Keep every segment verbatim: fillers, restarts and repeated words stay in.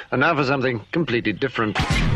And now for something completely different.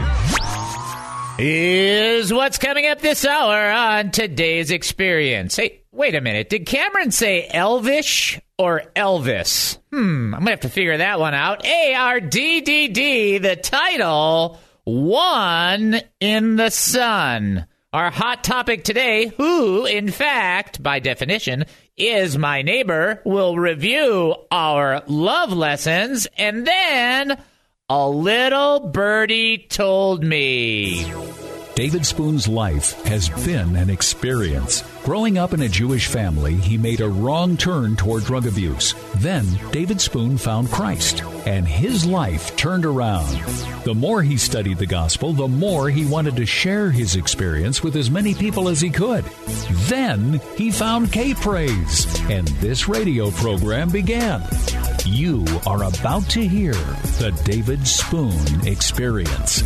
Is what's coming up this hour on Today's Experience. Hey, wait a minute. Did Cameron say Elvish or Elvis? Hmm, I'm going to have to figure that one out. A R D D D, the title, One in the Sun. Our hot topic today, who, in fact, by definition, is my neighbor, will review our love lessons, and then a little birdie told me. David Spoon's life has been an experience. Growing up in a Jewish family, he made a wrong turn toward drug abuse. Then, David Spoon found Christ, and his life turned around. The more he studied the gospel, the more he wanted to share his experience with as many people as he could. Then, he found K-Praise, and this radio program began. You are about to hear the David Spoon Experience.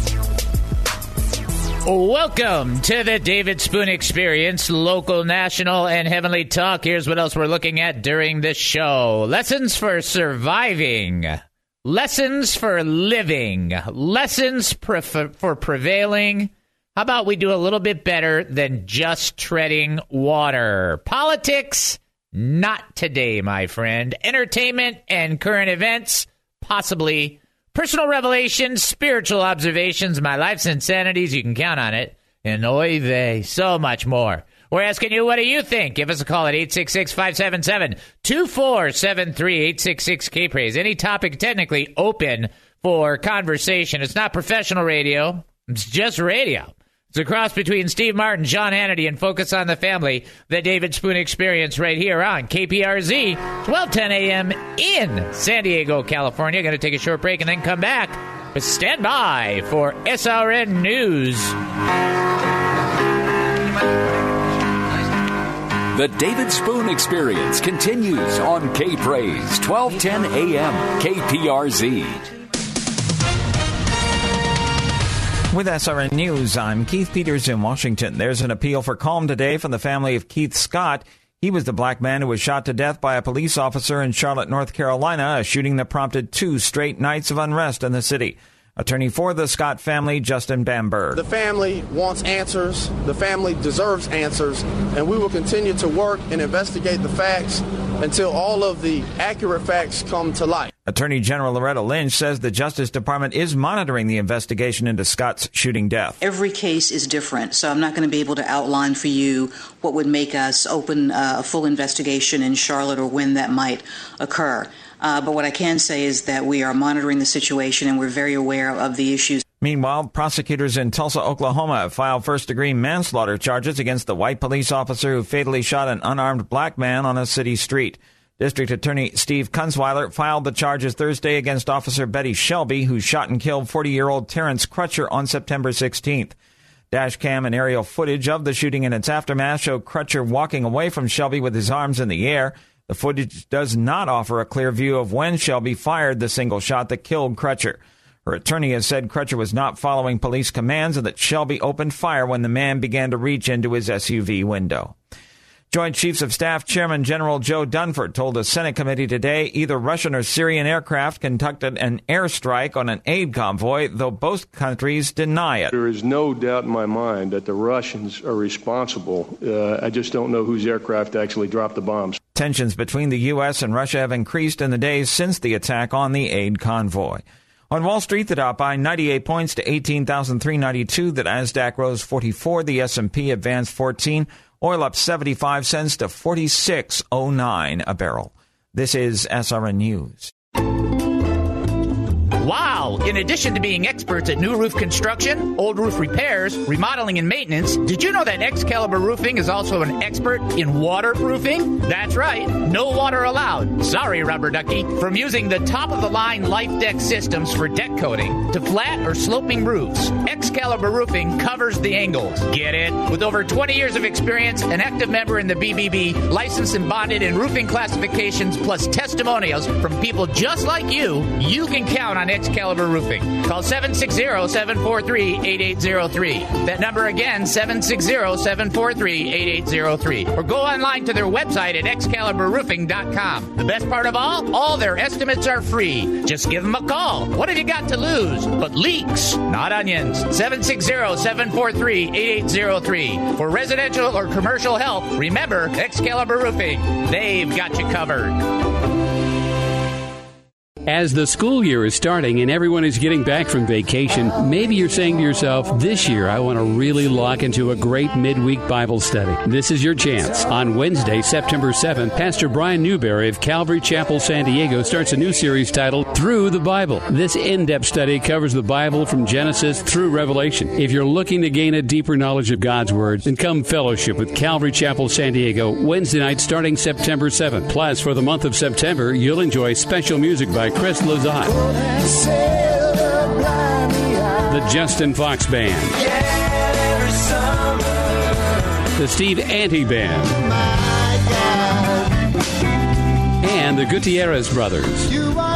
Welcome to the David Spoon Experience, local, national, and heavenly talk. Here's what else we're looking at during the show. Lessons for surviving. Lessons for living. Lessons pre- for prevailing. How about we do a little bit better than just treading water? Politics, not today, my friend. Entertainment and current events, possibly. Personal revelations, spiritual observations, my life's insanities, you can count on it. And oy vey, so much more. We're asking you, what do you think? Give us a call at eight six six, five seven seven, two four seven three, eight six six, K-Praise. Any topic technically open for conversation. It's not professional radio. It's just radio. It's a cross between Steve Martin, John Hannity, and Focus on the Family, the David Spoon Experience right here on K P R Z, twelve ten a.m. in San Diego, California. Going to take a short break and then come back. But stand by for S R N News. The David Spoon Experience continues on K-Praise, twelve ten a.m. K P R Z. With S R N News, I'm Keith Peters in Washington. There's an appeal for calm today from the family of Keith Scott. He was the black man who was shot to death by a police officer in Charlotte, North Carolina, a shooting that prompted two straight nights of unrest in the city. Attorney for the Scott family, Justin Bamberg. The family wants answers. The family deserves answers. And we will continue to work and investigate the facts until all of the accurate facts come to light. Attorney General Loretta Lynch says the Justice Department is monitoring the investigation into Scott's shooting death. Every case is different, so I'm not going to be able to outline for you what would make us open uh, a full investigation in Charlotte or when that might occur. Uh, but what I can say is that we are monitoring the situation and we're very aware of the issues. Meanwhile, prosecutors in Tulsa, Oklahoma have filed first-degree manslaughter charges against the white police officer who fatally shot an unarmed black man on a city street. District Attorney Steve Kunzweiler filed the charges Thursday against Officer Betty Shelby, who shot and killed forty-year-old Terrence Crutcher on September sixteenth. Dashcam and aerial footage of the shooting and its aftermath show Crutcher walking away from Shelby with his arms in the air. The footage does not offer a clear view of when Shelby fired the single shot that killed Crutcher. Her attorney has said Crutcher was not following police commands and that Shelby opened fire when the man began to reach into his S U V window. Joint Chiefs of Staff Chairman General Joe Dunford told a Senate committee today either Russian or Syrian aircraft conducted an airstrike on an aid convoy, though both countries deny it. There is no doubt in my mind that the Russians are responsible. Uh, I just don't know whose aircraft actually dropped the bombs. Tensions between the U S and Russia have increased in the days since the attack on the aid convoy. On Wall Street, the Dow by ninety-eight points to eighteen thousand three hundred ninety-two. The Nasdaq rose forty-four. The S and P advanced fourteen. Oil up seventy-five cents to forty-six oh nine a barrel. This is S R N News. Wow! In addition to being experts at new roof construction, old roof repairs, remodeling, and maintenance, did you know that Excalibur Roofing is also an expert in waterproofing? That's right. No water allowed. Sorry, rubber ducky. From using the top-of-the-line Life Deck systems for deck coating to flat or sloping roofs, Excalibur Roofing covers the angles. Get it? With over twenty years of experience, an active member in the B B B, licensed and bonded in roofing classifications, plus testimonials from people just like you, you can count on Excalibur Roofing. Call seven six zero, seven four three, eight eight zero three. That number again, seven six zero, seven four three, eight eight zero three. Or go online to their website at excalibur roofing dot com. The best part of all, all their estimates are free. Just give them a call. What have you got to lose? But leaks, not onions. seven six zero, seven four three, eight eight zero three. For residential or commercial help, remember Excalibur Roofing. They've got you covered. As the school year is starting and everyone is getting back from vacation, maybe you're saying to yourself, this year I want to really lock into a great midweek Bible study. This is your chance. On Wednesday, September seventh, Pastor Brian Newberry of Calvary Chapel, San Diego starts a new series titled Through the Bible. This in-depth study covers the Bible from Genesis through Revelation. If you're looking to gain a deeper knowledge of God's Word, then come fellowship with Calvary Chapel, San Diego, Wednesday night starting September seventh. Plus, for the month of September, you'll enjoy special music by Chris Lazat, the Justin Fox Band, the Steve Ante Band, and the Gutierrez Brothers.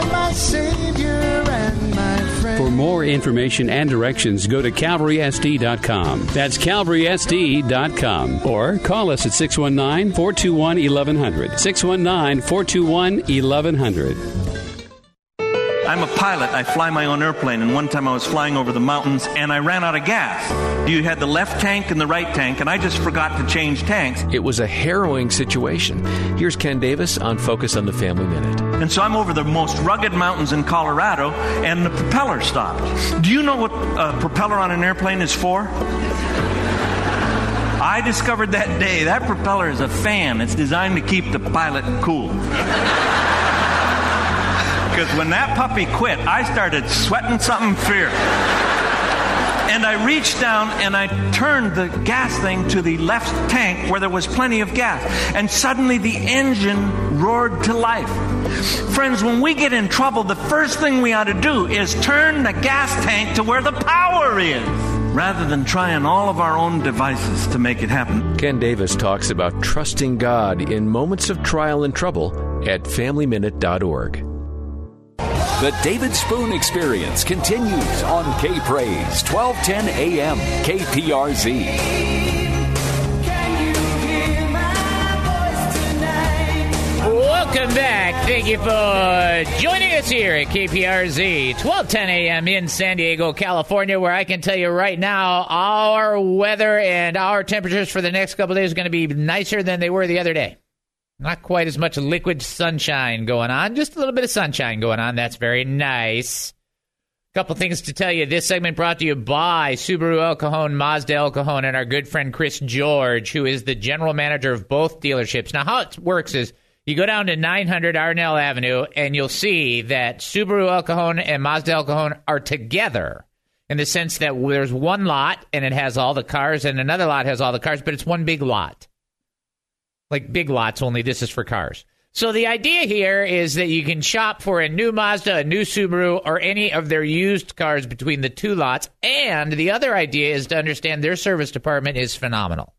For more information and directions, go to calvary s d dot com. That's calvary s d dot com. Or call us at six one nine, four two one, eleven hundred. six one nine, four two one, eleven hundred. I'm a pilot. I fly my own airplane, and one time I was flying over the mountains, and I ran out of gas. You had the left tank and the right tank, and I just forgot to change tanks. It was a harrowing situation. Here's Ken Davis on Focus on the Family Minute. And so I'm over the most rugged mountains in Colorado, and the propeller stopped. Do you know what a propeller on an airplane is for? I discovered that day that propeller is a fan. It's designed to keep the pilot cool. Because when that puppy quit, I started sweating something fierce. And I reached down and I turned the gas thing to the left tank where there was plenty of gas. And suddenly the engine roared to life. Friends, when we get in trouble, the first thing we ought to do is turn the gas tank to where the power is, rather than trying all of our own devices to make it happen. Ken Davis talks about trusting God in moments of trial and trouble at family minute dot org. The David Spoon Experience continues on K-Praise, twelve ten A M, K P R Z. Welcome back. Thank you for joining us here at K P R Z, twelve ten A M in San Diego, California, where I can tell you right now our weather and our temperatures for the next couple of days are going to be nicer than they were the other day. Not quite as much liquid sunshine going on, just a little bit of sunshine going on. That's very nice. A couple things to tell you. This segment brought to you by Subaru El Cajon, Mazda El Cajon, and our good friend Chris George, who is the general manager of both dealerships. Now, how it works is you go down to nine hundred Arnell Avenue, and you'll see that Subaru El Cajon and Mazda El Cajon are together in the sense that there's one lot, and it has all the cars, and another lot has all the cars, but it's one big lot. Like big lots, only this is for cars. So the idea here is that you can shop for a new Mazda, a new Subaru, or any of their used cars between the two lots. And the other idea is to understand their service department is phenomenal.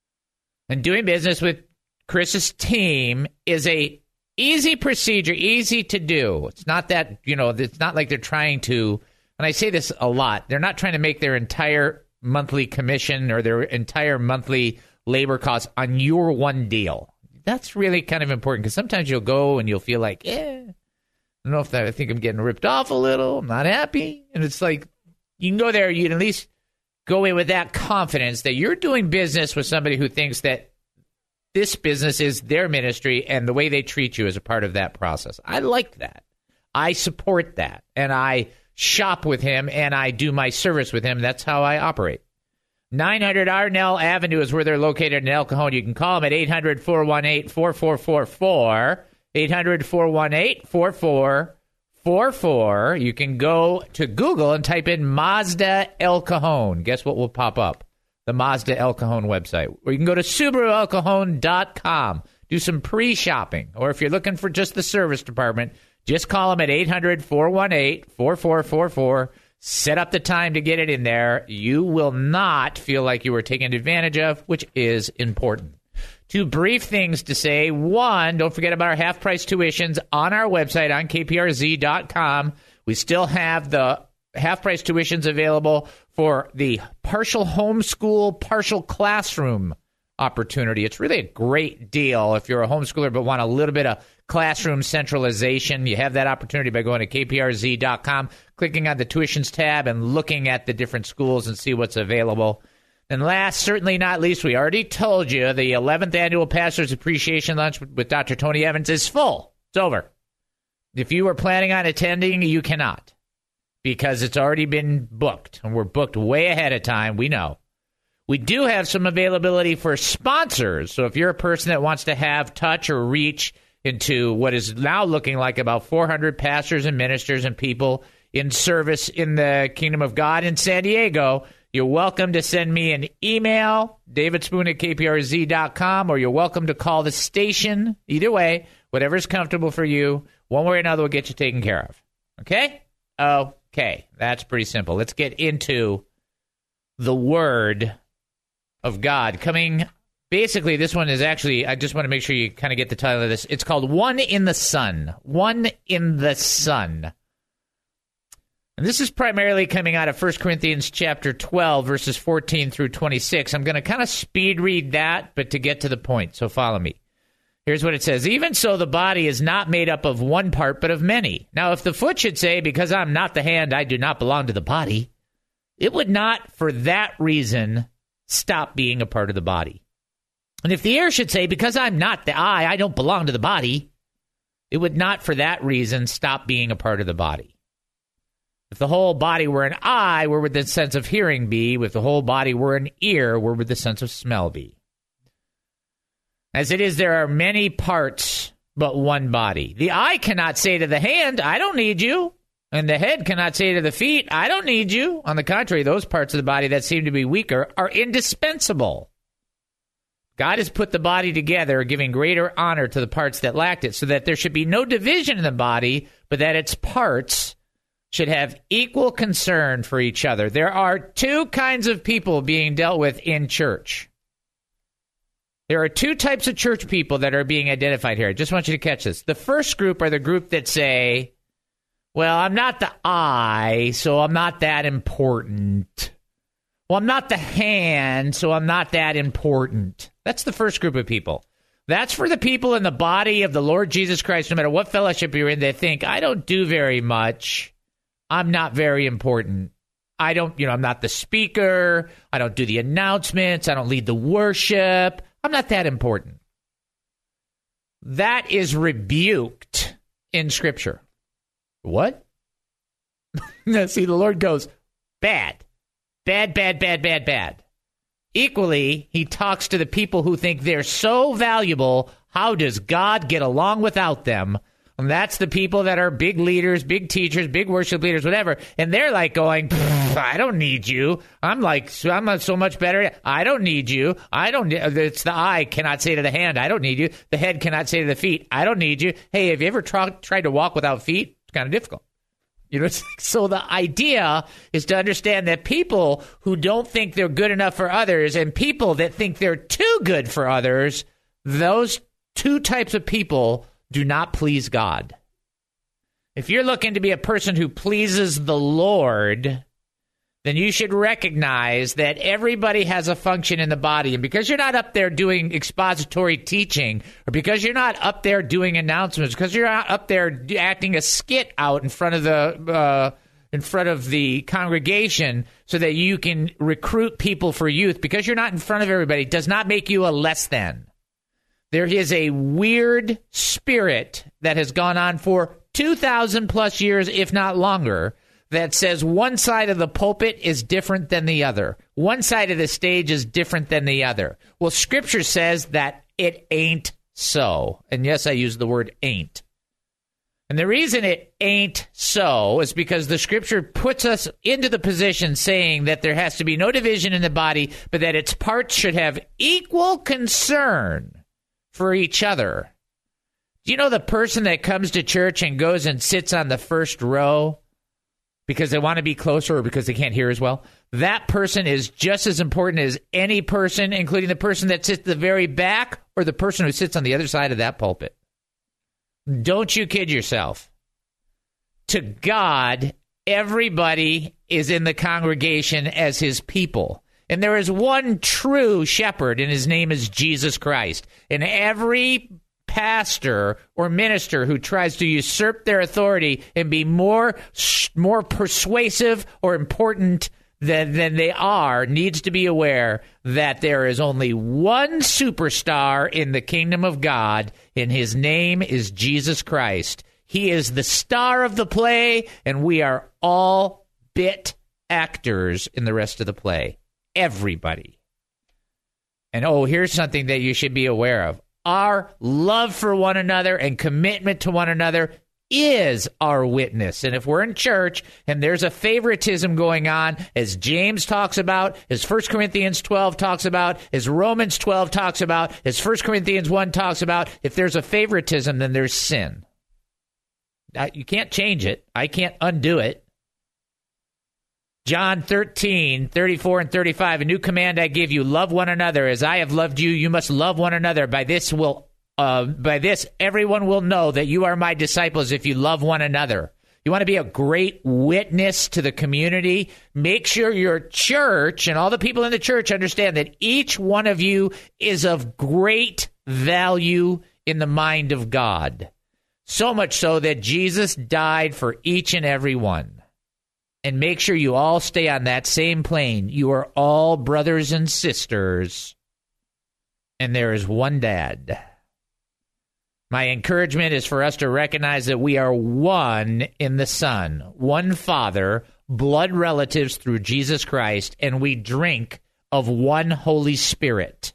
And doing business with Chris's team is a easy procedure, easy to do. It's not that, you know, it's not like they're trying to, and I say this a lot, they're not trying to make their entire monthly commission or their entire monthly labor costs on your one deal. That's really kind of important because sometimes you'll go and you'll feel like, eh, I don't know if that, I think I'm getting ripped off a little. I'm not happy. And it's like, you can go there, you can at least go in with that confidence that you're doing business with somebody who thinks that this business is their ministry and the way they treat you is a part of that process. I like that. I support that. And I shop with him and I do my service with him. That's how I operate. nine hundred Arnell Avenue is where they're located in El Cajon. You can call them at eight hundred, four one eight, four four four four, eight hundred, four one eight, four four four four. You can go to Google and type in Mazda El Cajon. Guess what will pop up? The Mazda El Cajon website. Or you can go to Subaru El Cajon dot com. Do some pre-shopping. Or if you're looking for just the service department, just call them at eight hundred, four one eight, four four four four. Set up the time to get it in there. You will not feel like you were taken advantage of, which is important. Two brief things to say. One, don't forget about our half-price tuitions on our website on K P R Z dot com. We still have the half-price tuitions available for the partial homeschool, partial classroom opportunity. It's really a great deal if you're a homeschooler but want a little bit of classroom centralization. You have that opportunity by going to K P R Z dot com, clicking on the tuitions tab, and looking at the different schools and see what's available. And last, certainly not least, we already told you the eleventh Annual Pastor's Appreciation Lunch with Doctor Tony Evans is full. It's over. If you were planning on attending, you cannot, because it's already been booked, and we're booked way ahead of time. We know. We do have some availability for sponsors. So if you're a person that wants to have touch or reach into what is now looking like about four hundred pastors and ministers and people in service in the kingdom of God in San Diego, you're welcome to send me an email, david spoon at K P R Z dot com, or you're welcome to call the station. Either way, whatever's comfortable for you, one way or another will get you taken care of. Okay? Okay. That's pretty simple. Let's get into the Word of God. Coming, basically, this one is actually, I just want to make sure you kind of get the title of this. It's called One in the Sun. One in the Sun. And this is primarily coming out of First Corinthians chapter twelve, verses fourteen through twenty-six. I'm going to kind of speed read that, but to get to the point, so follow me. Here's what it says. Even so, the body is not made up of one part, but of many. Now, if the foot should say, because I'm not the hand, I do not belong to the body, it would not, for that reason, stop being a part of the body. And if the ear should say, because I'm not the eye, I don't belong to the body, it would not, for that reason, stop being a part of the body. If the whole body were an eye, where would the sense of hearing be? If the whole body were an ear, where would the sense of smell be? As it is, there are many parts, but one body. The eye cannot say to the hand, I don't need you. And the head cannot say to the feet, I don't need you. On the contrary, those parts of the body that seem to be weaker are indispensable. God has put the body together, giving greater honor to the parts that lacked it, so that there should be no division in the body, but that its parts should have equal concern for each other. There are two kinds of people being dealt with in church. There are two types of church people that are being identified here. I just want you to catch this. The first group are the group that say, well, I'm not the eye, so I'm not that important. Well, I'm not the hand, so I'm not that important. That's the first group of people. That's for the people in the body of the Lord Jesus Christ, no matter what fellowship you're in, they think, I don't do very much. I'm not very important. I don't, you know, I'm not the speaker. I don't do the announcements. I don't lead the worship. I'm not that important. That is rebuked in Scripture. What? See, the Lord goes, bad, bad, bad, bad, bad, bad. Equally, he talks to the people who think they're so valuable. How does God get along without them? And that's the people that are big leaders, big teachers, big worship leaders, whatever. And they're like going, I don't need you. I'm like, I'm so much better. I don't need you. I don't. It's the eye cannot say to the hand, I don't need you. The head cannot say to the feet, I don't need you. Hey, have you ever tra- tried to walk without feet? It's kind of difficult. You know, so the idea is to understand that people who don't think they're good enough for others and people that think they're too good for others, those two types of people do not please God. If you're looking to be a person who pleases the Lord, then you should recognize that everybody has a function in the body. And because you're not up there doing expository teaching, or because you're not up there doing announcements, because you're not up there acting a skit out in front of the uh, in front of the congregation so that you can recruit people for youth, because you're not in front of everybody, does not make you a less than. There is a weird spirit that has gone on for two thousand plus years, if not longer, that says one side of the pulpit is different than the other. One side of the stage is different than the other. Well, Scripture says that it ain't so. And yes, I use the word ain't. And the reason it ain't so is because the Scripture puts us into the position saying that there has to be no division in the body, but that its parts should have equal concern for each other. Do you know the person that comes to church and goes and sits on the first row because they want to be closer or because they can't hear as well? That person is just as important as any person, including the person that sits at the very back or the person who sits on the other side of that pulpit. Don't you kid yourself. to God, everybody is in the congregation as his people. And there is one true shepherd, and his name is Jesus Christ. And every pastor or minister who tries to usurp their authority and be more more persuasive or important than, than they are needs to be aware that there is only one superstar in the kingdom of God, and his name is Jesus Christ. He is the star of the play, and we are all bit actors in the rest of the play. Everybody. And oh, here's something that you should be aware of. Our love for one another and commitment to one another is our witness. And if we're in church and there's a favoritism going on, as James talks about, as First Corinthians twelve talks about, as Romans twelve talks about, as First Corinthians one talks about, if there's a favoritism, then there's sin. Now, you can't change it. I can't undo it. John thirteen, thirty-four and thirty-five, a new command I give you, love one another. As I have loved you, you must love one another. By this will, uh, by this everyone will know that you are my disciples if you love one another. You want to be a great witness to the community? Make sure your church and all the people in the church understand that each one of you is of great value in the mind of God. So much so that Jesus died for each and every one. And make sure you all stay on that same plane. You are all brothers and sisters, and there is one dad. My encouragement is for us to recognize that we are one in the Son, one Father, blood relatives through Jesus Christ, and we drink of one Holy Spirit.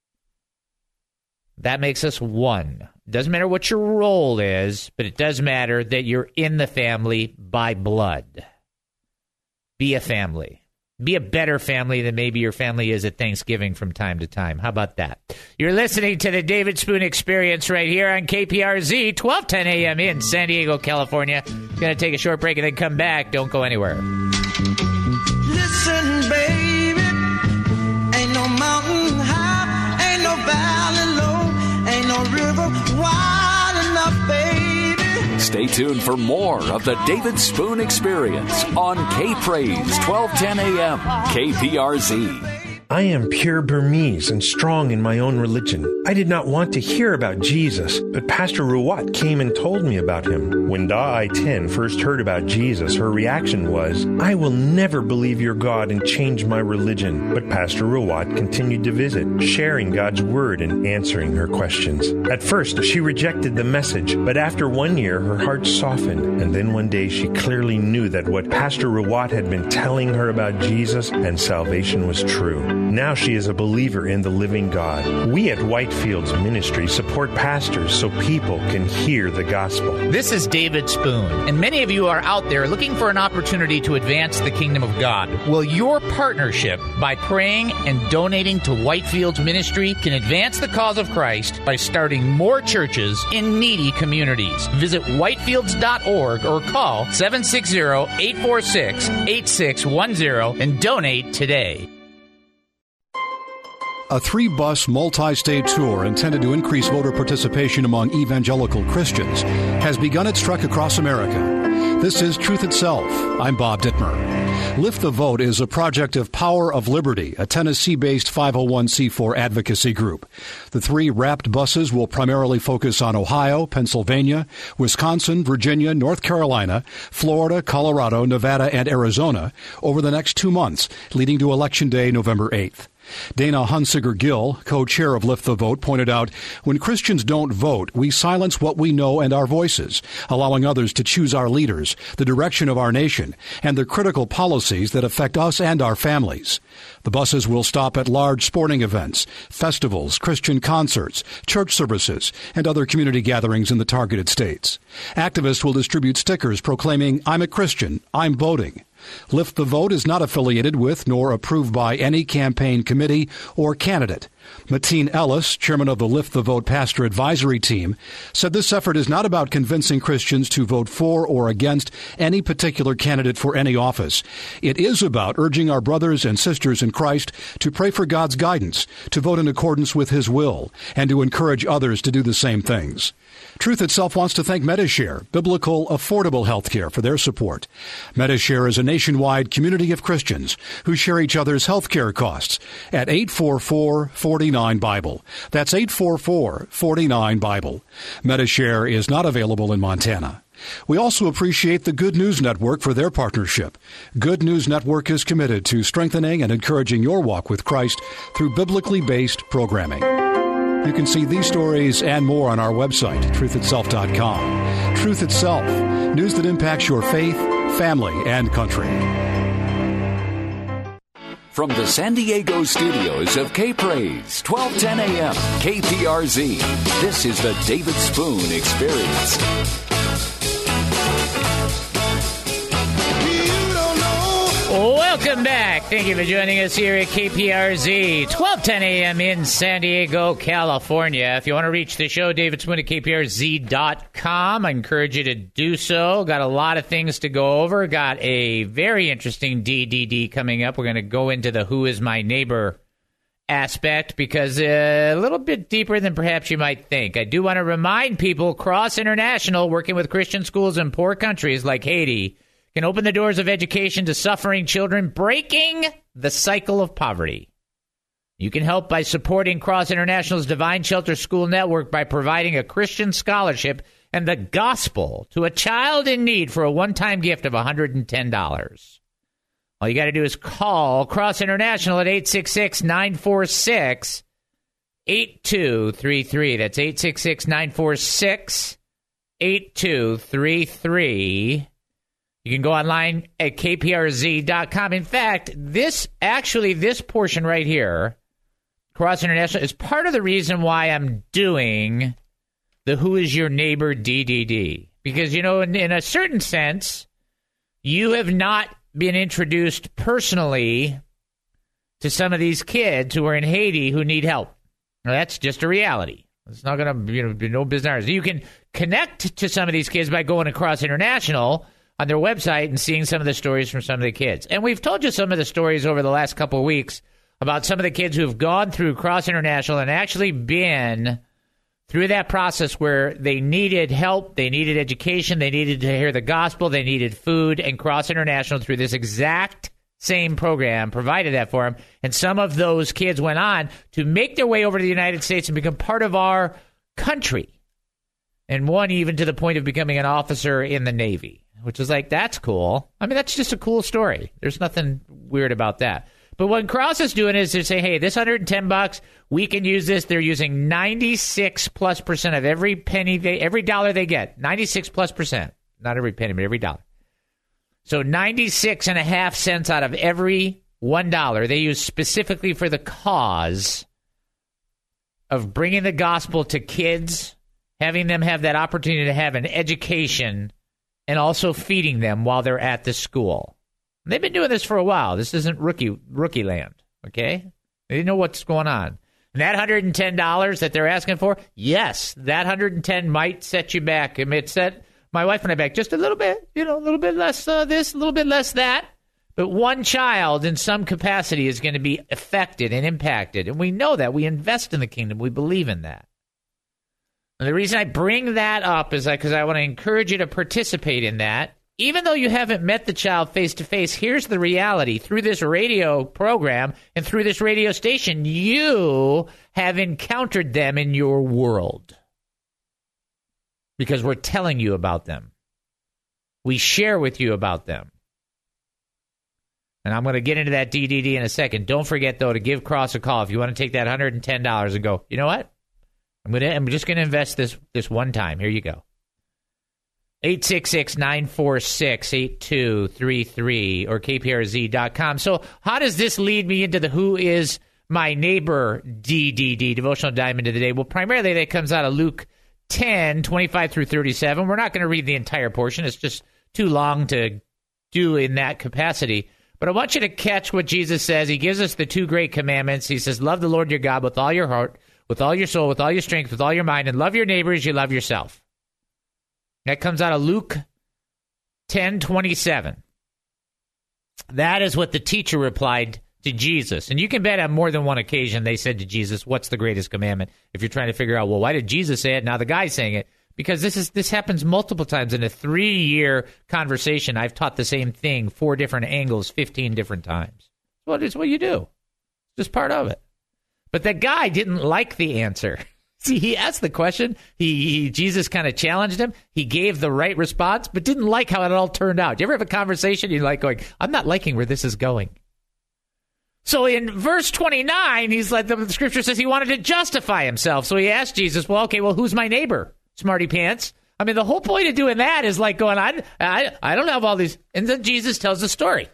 That makes us one. Doesn't matter what your role is, but it does matter that you're in the family by blood. Be a family. Be a better family than maybe your family is at Thanksgiving from time to time. How about that? You're listening to the David Spoon Experience right here on K P R Z, twelve ten a.m. in San Diego, California. Going to take a short break and then come back. Don't go anywhere. Listen, baby, ain't no mountain high, ain't no valley low, ain't no river wide enough, baby. Stay tuned for more of the David Spoon Experience on K-Praise, twelve ten a.m., K P R Z. I am pure Burmese and strong in my own religion. I did not want to hear about Jesus, but Pastor Ruwat came and told me about him. When Da I Ten first heard about Jesus, her reaction was, I will never believe your God and change my religion. But Pastor Ruwat continued to visit, sharing God's word and answering her questions. At first, she rejected the message, but after one year, her heart softened. And then one day, she clearly knew that what Pastor Ruwat had been telling her about Jesus and salvation was true. Now she is a believer in the living God. We at Whitefields Ministry support pastors so people can hear the gospel. This is David Spoon, and many of you are out there looking for an opportunity to advance the kingdom of God. Well, your partnership by praying and donating to Whitefields Ministry can advance the cause of Christ by starting more churches in needy communities. Visit whitefields dot org or call seven six zero, eight four six, eight six one zero and donate today. A three-bus multi-state tour intended to increase voter participation among evangelical Christians has begun its trek across America. This is Truth Itself. I'm Bob Dittmer. Lift the Vote is a project of Power of Liberty, a Tennessee-based five oh one c four advocacy group. The three wrapped buses will primarily focus on Ohio, Pennsylvania, Wisconsin, Virginia, North Carolina, Florida, Colorado, Nevada, and Arizona over the next two months, leading to Election Day, November eighth. Dana Hunsiger-Gill, co-chair of Lift the Vote, pointed out, when Christians don't vote, we silence what we know and our voices, allowing others to choose our leaders, the direction of our nation, and the critical policies that affect us and our families. The buses will stop at large sporting events, festivals, Christian concerts, church services, and other community gatherings in the targeted states. Activists will distribute stickers proclaiming, I'm a Christian, I'm voting. Lift the Vote is not affiliated with nor approved by any campaign committee or candidate. Mateen Ellis, chairman of the Lift the Vote Pastor Advisory Team, said this effort is not about convincing Christians to vote for or against any particular candidate for any office. It is about urging our brothers and sisters in Christ to pray for God's guidance, to vote in accordance with His will, and to encourage others to do the same things. Truth Itself wants to thank Medishare, Biblical Affordable Healthcare, for their support. Medishare is a nationwide community of Christians who share each other's healthcare costs at eight four four, four nine, Bible. That's eight four four, four nine, Bible. Medishare is not available in Montana. We also appreciate the Good News Network for their partnership. Good News Network is committed to strengthening and encouraging your walk with Christ through biblically based programming. You can see these stories and more on our website, truth itself dot com. Truth Itself, news that impacts your faith, family, and country. From the San Diego studios of K-Praise, twelve ten a.m., K P R Z, this is the David Spoon Experience. Welcome back. Thank you for joining us here at K P R Z, twelve ten a.m. in San Diego, California. If you want to reach the show, David Spoon at K P R Z dot com. I encourage you to do so. Got a lot of things to go over. Got a very interesting D D D coming up. We're going to go into the Who is My Neighbor aspect because uh, a little bit deeper than perhaps you might think. I do want to remind people, Cross International, working with Christian schools in poor countries like Haiti, can open the doors of education to suffering children, breaking the cycle of poverty. You can help by supporting Cross International's Divine Shelter School Network by providing a Christian scholarship and the gospel to a child in need for a one-time gift of one hundred ten dollars. All you got to do is call Cross International at eight six six, nine four six, eight two three three. That's eight six six, nine four six, eight two three three. You can go online at K P R Z dot com. In fact, this actually, this portion right here, Cross International, is part of the reason why I'm doing the Who is Your Neighbor D D D. Because, you know, in, in a certain sense, you have not been introduced personally to some of these kids who are in Haiti who need help. Now, that's just a reality. It's not going to, you know, be no business. You can connect to some of these kids by going across International on their website and seeing some of the stories from some of the kids. And we've told you some of the stories over the last couple of weeks about some of the kids who have gone through Cross International and actually been through that process where they needed help, they needed education, they needed to hear the gospel, they needed food, and Cross International, through this exact same program, provided that for them. And some of those kids went on to make their way over to the United States and become part of our country. And one even to the point of becoming an officer in the Navy, which is like, that's cool. I mean, that's just a cool story. There's nothing weird about that. But what Cross is doing is they're saying, hey, this one hundred ten bucks, we can use this. They're using ninety-six plus percent of every penny, they, every dollar they get. ninety-six plus percent. Not every penny, but every dollar. So ninety-six and a half cents out of every one dollar they use specifically for the cause of bringing the gospel to kids, having them have that opportunity to have an education, and also feeding them while they're at the school. They've been doing this for a while. This isn't rookie rookie land, okay? They know what's going on. And that one hundred ten dollars that they're asking for, yes, that one hundred ten dollars might set you back. It might set my wife and I back just a little bit, you know, a little bit less uh, this, a little bit less that. But one child in some capacity is going to be affected and impacted. And we know that. We invest in the kingdom. We believe in that. And the reason I bring that up is because I want to encourage you to participate in that. Even though you haven't met the child face-to-face, here's the reality. Through this radio program and through this radio station, you have encountered them in your world because we're telling you about them. We share with you about them. And I'm going to get into that D D D in a second. Don't forget, though, to give Cross a call if you want to take that one hundred ten dollars and go, you know what? I'm going to, I'm just going to invest this this one time. Here you go. eight six six, nine four six, eight two three three or K P R Z dot com. So how does this lead me into the Who is My Neighbor D D D, Devotional Diamond of the Day? Well, primarily that comes out of Luke ten, twenty-five through thirty-seven. We're not going to read the entire portion. It's just too long to do in that capacity. But I want you to catch what Jesus says. He gives us the two great commandments. He says, love the Lord your God with all your heart, with all your soul, with all your strength, with all your mind, and love your neighbor as you love yourself. That comes out of Luke ten twenty-seven. That is what the teacher replied to Jesus. And you can bet on more than one occasion they said to Jesus, what's the greatest commandment? If you're trying to figure out, well, why did Jesus say it? Now the guy's saying it. Because this is this happens multiple times in a three-year conversation. I've taught the same thing, four different angles, fifteen different times. Well, it's what you do. It's just part of it. But the guy didn't like the answer. See, he asked the question. He, he Jesus kind of challenged him. He gave the right response, but didn't like how it all turned out. Do you ever have a conversation you're like going, I'm not liking where this is going? So in verse twenty-nine, he's like, the scripture says he wanted to justify himself. So he asked Jesus, well, okay, well, who's my neighbor? Smarty pants. I mean, the whole point of doing that is like going, I, I, I don't have all these. And then Jesus tells the story.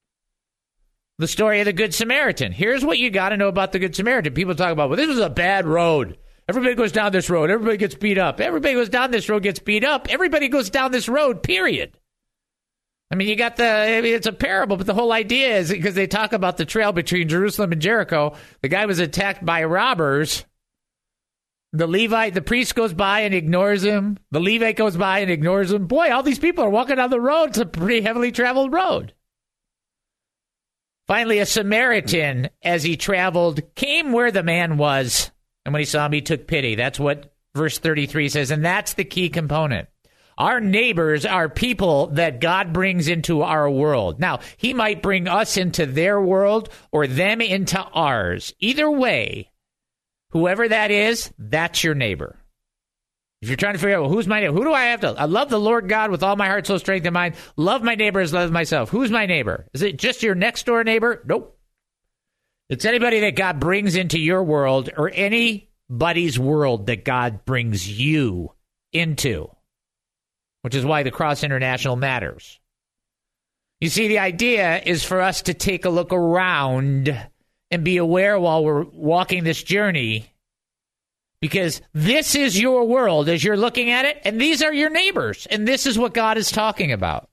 The story of the Good Samaritan. Here's what you got to know about the Good Samaritan. People talk about, well, this was a bad road. Everybody goes down this road. Everybody gets beat up. Everybody goes down this road, gets beat up. Everybody goes down this road, period. I mean, you got the, I mean, it's a parable, but the whole idea is because they talk about the trail between Jerusalem and Jericho. The guy was attacked by robbers. The Levite, the priest goes by and ignores him. The Levite goes by and ignores him. Boy, all these people are walking down the road. It's a pretty heavily traveled road. Finally, a Samaritan, as he traveled, came where the man was. And when he saw him, he took pity. That's what verse thirty-three says. And that's the key component. Our neighbors are people that God brings into our world. Now, he might bring us into their world or them into ours. Either way, whoever that is, that's your neighbor. If you're trying to figure out, well, who's my neighbor? Who do I have to? I love the Lord God with all my heart, soul, strength, and mind. Love my neighbor as love myself. Who's my neighbor? Is it just your next door neighbor? Nope. It's anybody that God brings into your world or anybody's world that God brings you into, which is why the Cross International matters. You see, the idea is for us to take a look around and be aware while we're walking this journey, because this is your world as you're looking at it, and these are your neighbors, and this is what God is talking about.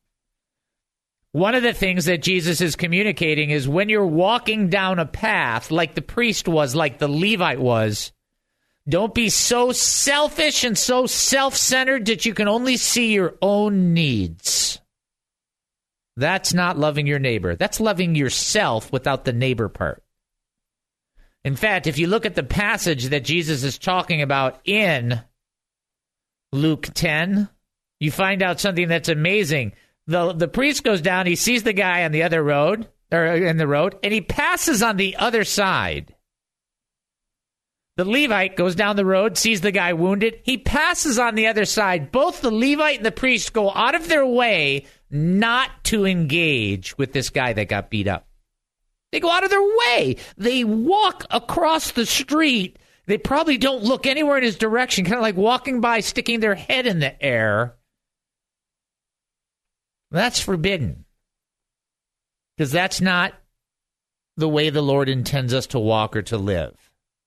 One of the things that Jesus is communicating is when you're walking down a path like the priest was, like the Levite was, don't be so selfish and so self-centered that you can only see your own needs. That's not loving your neighbor. That's loving yourself without the neighbor part. In fact, if you look at the passage that Jesus is talking about in Luke ten, you find out something that's amazing. The, the priest goes down, he sees the guy on the other road, or in the road, and he passes on the other side. The Levite goes down the road, sees the guy wounded. He passes on the other side. Both the Levite and the priest go out of their way not to engage with this guy that got beat up. They go out of their way. They walk across the street. They probably don't look anywhere in his direction, kind of like walking by, sticking their head in the air. That's forbidden, because that's not the way the Lord intends us to walk or to live.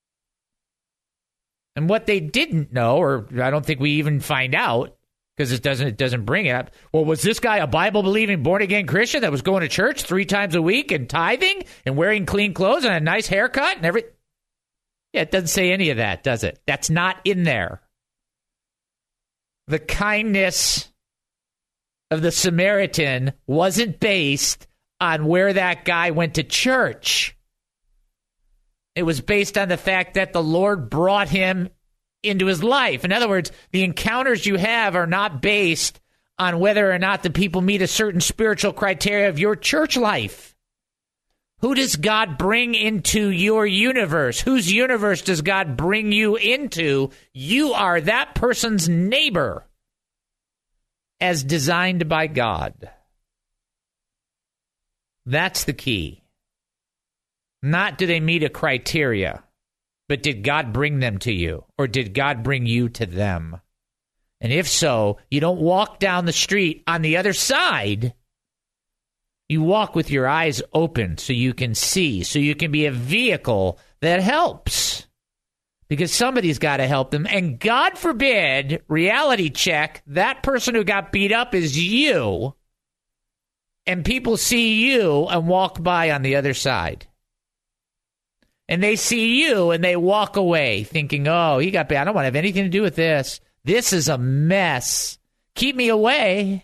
And what they didn't know, or I don't think we even find out, because it doesn't it doesn't bring it up. Well, was this guy a Bible-believing, born-again Christian that was going to church three times a week and tithing and wearing clean clothes and a nice haircut and everything? Yeah, it doesn't say any of that, does it? That's not in there. The kindness of the Samaritan wasn't based on where that guy went to church. It was based on the fact that the Lord brought him into his life. In other words, the encounters you have are not based on whether or not the people meet a certain spiritual criteria of your church life. Who does God bring into your universe? Whose universe does God bring you into? You are that person's neighbor, as designed by God. That's the key. Not do they meet a criteria, but did God bring them to you, or did God bring you to them? And if so, you don't walk down the street on the other side. You walk with your eyes open so you can see, so you can be a vehicle that helps. Because somebody's got to help them. And God forbid, reality check, that person who got beat up is you. and people see you and walk by on the other side. And they see you and they walk away thinking, oh, he got bad. I don't want to have anything to do with this. This is a mess. Keep me away.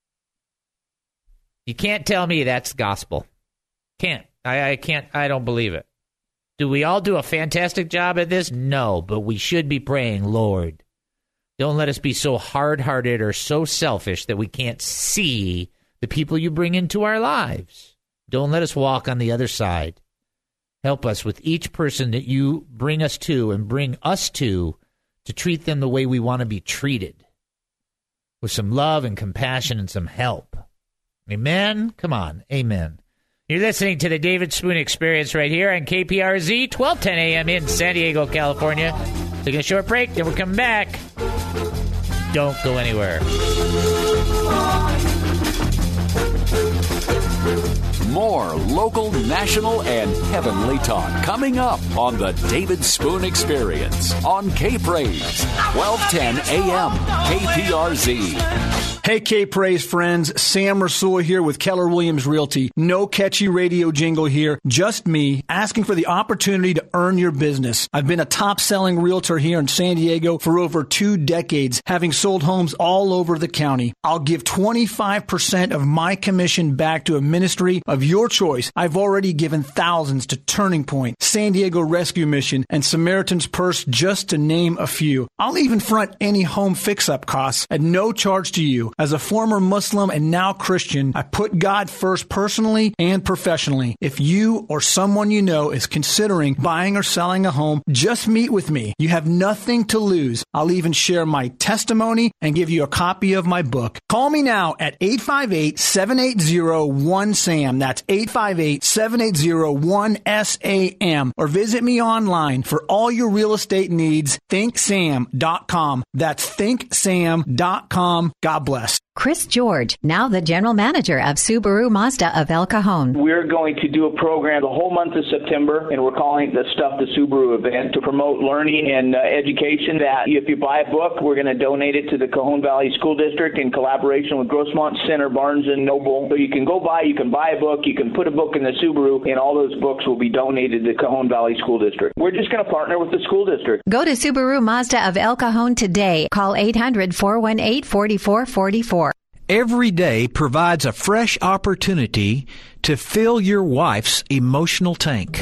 You can't tell me that's gospel. Can't. I, I can't. I don't believe it. Do we all do a fantastic job at this? No, but we should be praying, Lord, don't let us be so hard-hearted or so selfish that we can't see the people you bring into our lives. Don't let us walk on the other side. Help us with each person that you bring us to and bring us to, to treat them the way we want to be treated, with some love and compassion and some help. Amen? Come on. Amen. You're listening to the David Spoon Experience right here on K P R Z, twelve ten a.m. in San Diego, California. Taking a short break, then we're coming back. Don't go anywhere. More local, national, and heavenly talk coming up on the David Spoon Experience on K-Praise, twelve ten a.m. K P R Z. Hey, K-Praise friends, Sam Rasul here with Keller Williams Realty. No catchy radio jingle here, just me asking for the opportunity to earn your business. I've been a top-selling realtor here in San Diego for over two decades, having sold homes all over the county. I'll give twenty-five percent of my commission back to a ministry of your choice. I've already given thousands to Turning Point, San Diego Rescue Mission, and Samaritan's Purse, just to name a few. I'll even front any home fix-up costs at no charge to you. As a former Muslim and now Christian, I put God first personally and professionally. If you or someone you know is considering buying or selling a home, just meet with me. You have nothing to lose. I'll even share my testimony and give you a copy of my book. Call me now at eight five eight, seven eight zero, one S A M. That's eight five eight, seven eight zero, one S A M. Or visit me online for all your real estate needs, think sam dot com. That's think sam dot com. God bless. Chris George, now the general manager of Subaru Mazda of El Cajon. We're going to do a program the whole month of September, and we're calling the Stuff the Subaru event to promote learning and uh, education. That if you buy a book, we're going to donate it to the Cajon Valley School District in collaboration with Grossmont Center, Barnes and Noble. So you can go buy, you can buy a book, you can put a book in the Subaru, and all those books will be donated to the Cajon Valley School District. We're just going to partner with the school district. Go to Subaru Mazda of El Cajon today. Call eight hundred, four one eight, four four four four. Every day provides a fresh opportunity to fill your wife's emotional tank.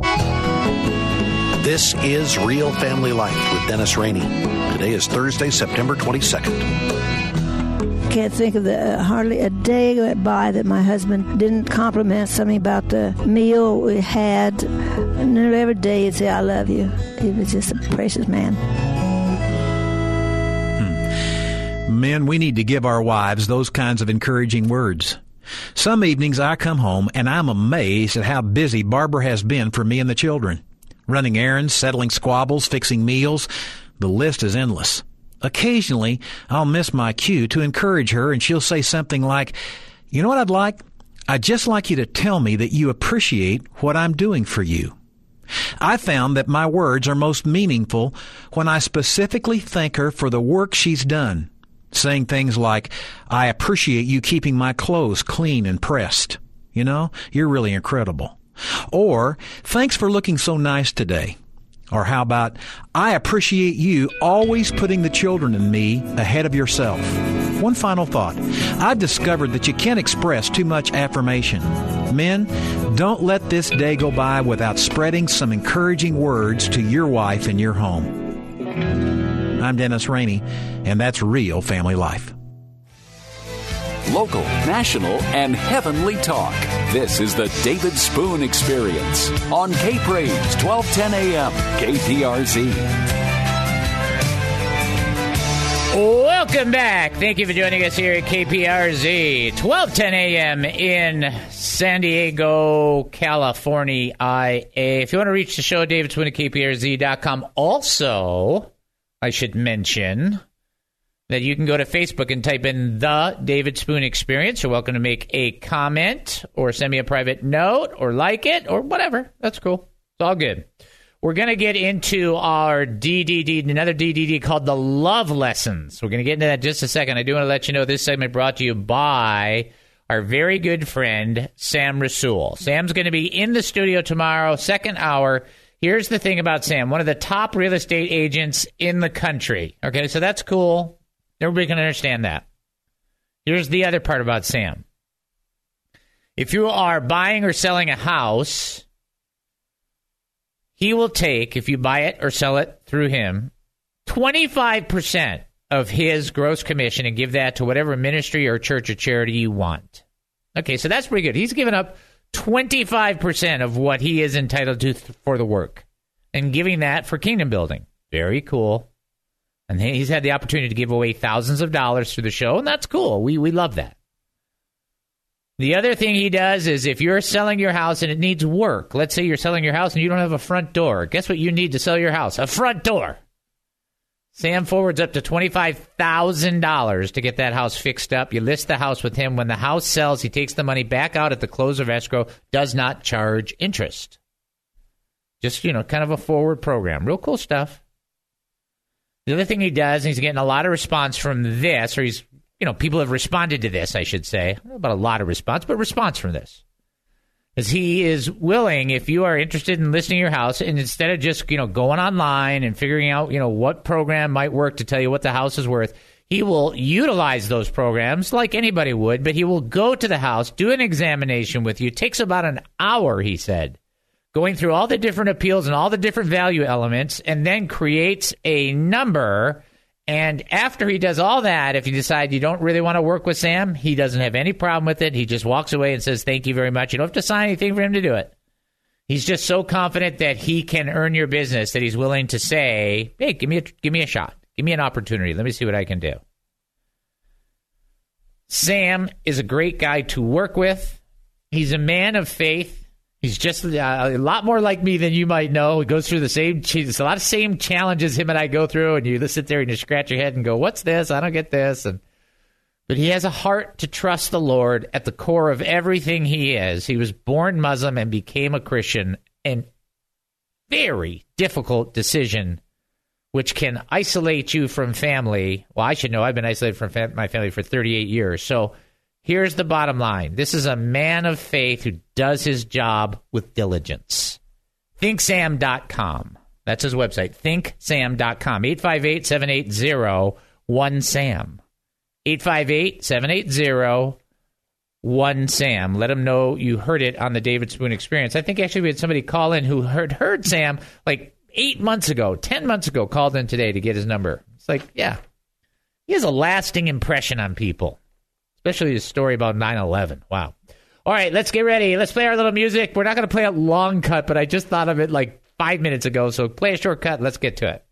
This is Real Family Life with Dennis Rainey. Today is Thursday, September twenty-second. Can't think of the uh, hardly a day went by that my husband didn't compliment something about the meal we had. And every day he'd say, I love you. He was just a precious man. Men, we need to give our wives those kinds of encouraging words. Some evenings I come home and I'm amazed at how busy Barbara has been for me and the children. Running errands, settling squabbles, fixing meals. The list is endless. Occasionally, I'll miss my cue to encourage her and she'll say something like, you know what I'd like? I'd just like you to tell me that you appreciate what I'm doing for you. I found that my words are most meaningful when I specifically thank her for the work she's done. Saying things like, I appreciate you keeping my clothes clean and pressed. You know, you're really incredible. Or, thanks for looking so nice today. Or how about, I appreciate you always putting the children and me ahead of yourself. One final thought. I've discovered that you can't express too much affirmation. Men, don't let this day go by without spreading some encouraging words to your wife in your home. I'm Dennis Rainey, and that's Real Family Life. Local, national, and heavenly talk. This is the David Spoon Experience on K-Praise, twelve ten a.m. K P R Z. Welcome back. Thank you for joining us here at K P R Z, twelve ten a.m. in San Diego, California. If you want to reach the show, David Spoon at K P R Z dot com. Also, I should mention that you can go to Facebook and type in the David Spoon Experience. You're welcome to make a comment or send me a private note or like it or whatever. That's cool. It's all good. We're going to get into our D D D, another D D D called the Love Lessons. We're going to get into that in just a second. I do want to let you know this segment brought to you by our very good friend, Sam Rasool. Sam's going to be in the studio tomorrow, second hour. Here's the thing about Sam, one of the top real estate agents in the country. Okay, so that's cool. Everybody can understand that. Here's the other part about Sam. If you are buying or selling a house, he will take, if you buy it or sell it through him, twenty-five percent of his gross commission and give that to whatever ministry or church or charity you want. Okay, so that's pretty good. He's given up twenty-five percent of what he is entitled to th- for the work and giving that for kingdom building. Very cool. And he's had the opportunity to give away thousands of dollars through the show, and that's cool. We we love that. The other thing he does is if you're selling your house and it needs work, let's say you're selling your house and you don't have a front door. Guess what you need to sell your house? A front door. Sam forwards up to twenty-five thousand dollars to get that house fixed up. You list the house with him. When the house sells, he takes the money back out at the close of escrow, does not charge interest. Just, you know, kind of a forward program. Real cool stuff. The other thing he does, and he's getting a lot of response from this, or he's, you know, people have responded to this, I should say. I don't know about a lot of response, but response from this. Is he is willing, if you are interested in listing your house, and instead of just, you know, going online and figuring out, you know, what program might work to tell you what the house is worth, he will utilize those programs like anybody would, but he will go to the house, do an examination with you. It takes about an hour, he said, going through all the different appeals and all the different value elements, and then creates a number. And after he does all that, if you decide you don't really want to work with Sam, he doesn't have any problem with it. He just walks away and says, thank you very much. You don't have to sign anything for him to do it. He's just so confident that he can earn your business that he's willing to say, hey, give me a, give me a shot. Give me an opportunity. Let me see what I can do. Sam is a great guy to work with. He's a man of faith. He's just uh, a lot more like me than you might know. He goes through the same, it's a lot of same challenges him and I go through, and you just sit there and you scratch your head and go, what's this? I don't get this. And But he has a heart to trust the Lord at the core of everything he is. He was born Muslim and became a Christian. An very difficult decision, which can isolate you from family. Well, I should know. I've been isolated from fam- my family for thirty-eight years. So here's the bottom line. This is a man of faith who does his job with diligence. think sam dot com. That's his website, think sam dot com. eight five eight, seven eight zero, one SAM. eight five eight, seven eight zero, one SAM. Let him know you heard it on the David Spoon Experience. I think actually we had somebody call in who heard, heard Sam like eight months ago, ten months ago, called in today to get his number. It's like, yeah, he has a lasting impression on people. Especially his story about nine eleven. Wow. All right, let's get ready. Let's play our little music. We're not going to play a long cut, but I just thought of it like five minutes ago. So play a short cut. Let's get to it.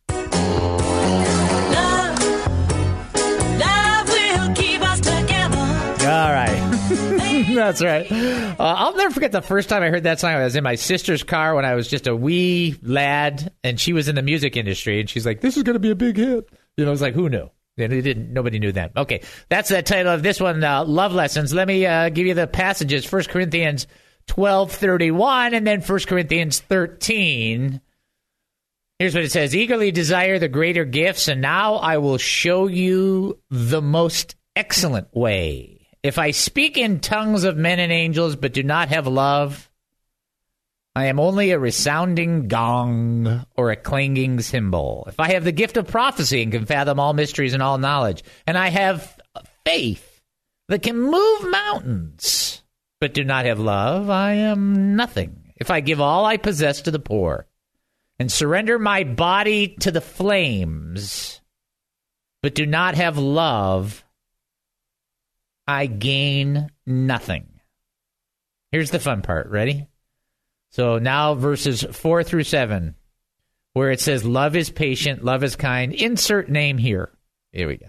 Love, love will keep us together. All right. That's right. Uh, I'll never forget the first time I heard that song. I was in my sister's car when I was just a wee lad, and she was in the music industry, and she's like, this is going to be a big hit. You know, I was like, who knew? They didn't. Nobody knew that. Okay, that's the title of this one, uh, Love Lessons. Let me uh, give you the passages. First Corinthians twelve thirty-one, and then First Corinthians thirteen. Here's what it says. Eagerly desire the greater gifts, and now I will show you the most excellent way. If I speak in tongues of men and angels, but do not have love, I am only a resounding gong or a clanging cymbal. If I have the gift of prophecy and can fathom all mysteries and all knowledge, and I have faith that can move mountains, but do not have love, I am nothing. If I give all I possess to the poor and surrender my body to the flames, but do not have love, I gain nothing. Here's the fun part. Ready? So now verses four through seven, where it says, love is patient, love is kind. Insert name here. Here we go.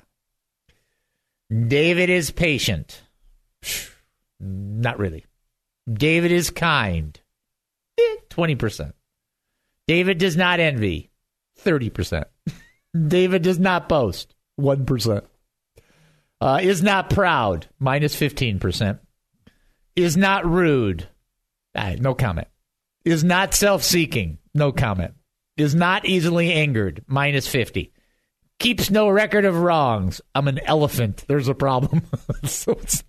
David is patient. Not really. David is kind. Eh, twenty percent. David does not envy. thirty percent. David does not boast. one percent. Uh, is not proud. Minus fifteen percent. Is not rude. Ah, no comment. Is not self-seeking. No comment. Is not easily angered. Minus fifty. keeps no record of wrongs. I'm an elephant. There's a problem. so it's,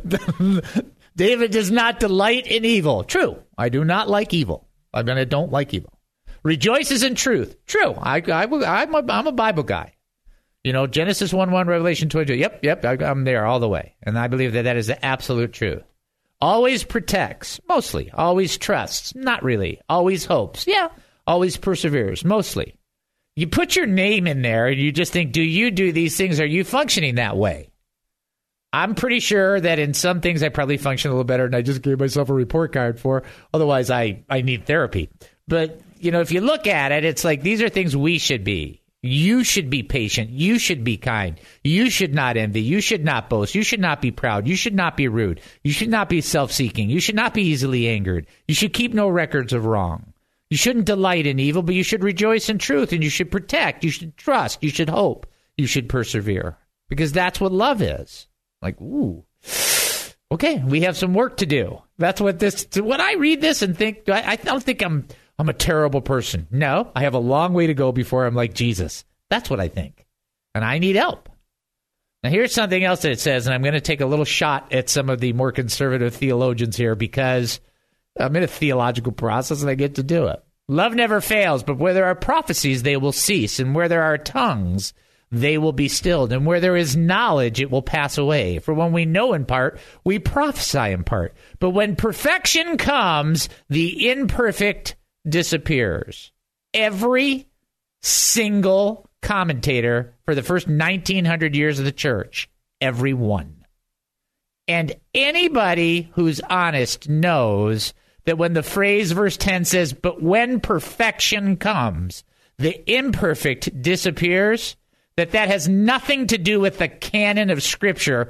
David does not delight in evil. True. I do not like evil. I mean, I don't like evil. Rejoices in truth. True. I, I, I'm, a, I'm a Bible guy. You know, Genesis one one, Revelation twenty-two. Yep, yep, I, I'm there all the way. And I believe that that is the absolute truth. Always protects. Mostly. Always trusts. Not really. Always hopes. Yeah. Always perseveres. Mostly. You put your name in there and you just think, do you do these things? Are you functioning that way? I'm pretty sure that in some things I probably function a little better, and I just gave myself a report card for. Otherwise, I, I need therapy. But, you know, if you look at it, it's like these are things we should be. You should be patient. You should be kind. You should not envy. You should not boast. You should not be proud. You should not be rude. You should not be self-seeking. You should not be easily angered. You should keep no records of wrong. You shouldn't delight in evil, but you should rejoice in truth, and you should protect. You should trust. You should hope. You should persevere, because that's what love is. Like, ooh, okay, we have some work to do. That's what this. When I read this and think, I, I don't think I'm I'm a terrible person. No, I have a long way to go before I'm like Jesus. That's what I think, and I need help. Now, here's something else that it says, and I'm going to take a little shot at some of the more conservative theologians here because I'm in a theological process and I get to do it. Love never fails, but where there are prophecies, they will cease, and where there are tongues, they will be stilled, and where there is knowledge, it will pass away. For when we know in part, we prophesy in part. But when perfection comes, the imperfect disappears. Every single commentator for the first nineteen hundred years of the church, every one. And anybody who's honest knows that when the phrase verse ten says, but when perfection comes, the imperfect disappears, that that has nothing to do with the canon of Scripture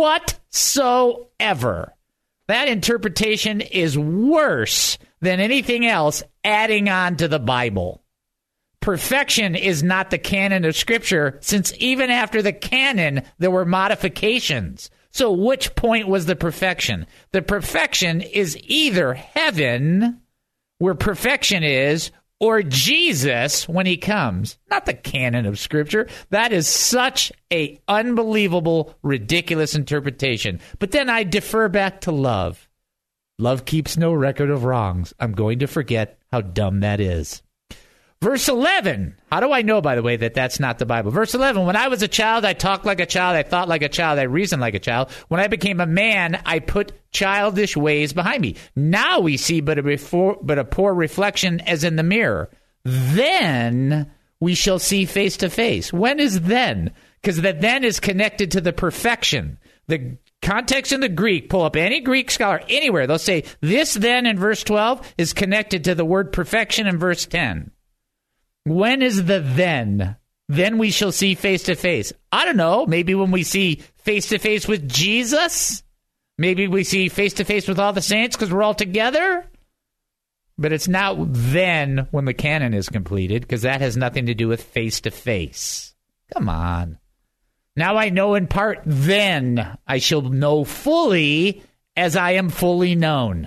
whatsoever. That interpretation is worse than anything else adding on to the Bible. Perfection is not the canon of Scripture, since even after the canon, there were modifications. So which point was the perfection? The perfection is either heaven, where perfection is, or Jesus when he comes. Not the canon of Scripture. That is such a unbelievable, ridiculous interpretation. But then I defer back to love. Love keeps no record of wrongs. I'm going to forget how dumb that is. Verse eleven. How do I know, by the way, that that's not the Bible? Verse eleven. When I was a child, I talked like a child. I thought like a child. I reasoned like a child. When I became a man, I put childish ways behind me. Now we see but a, before, but a poor reflection as in the mirror. Then we shall see face to face. When is then? Because the then is connected to the perfection. The context in the Greek, pull up any Greek scholar anywhere. They'll say this then in verse twelve is connected to the word perfection in verse ten. When is the then? Then we shall see face to face. I don't know. Maybe when we see face to face with Jesus? Maybe we see face to face with all the saints because we're all together? But it's not then when the canon is completed, because that has nothing to do with face to face. Come on. Now I know in part, then I shall know fully as I am fully known.